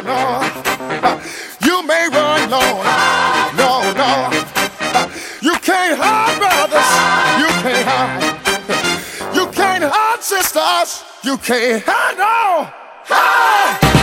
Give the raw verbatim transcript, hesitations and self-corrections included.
no. You may run, Lord. No, no. You can't hide, brothers. You can't hide. You can't hide, sisters. You can't hide, no. Hide.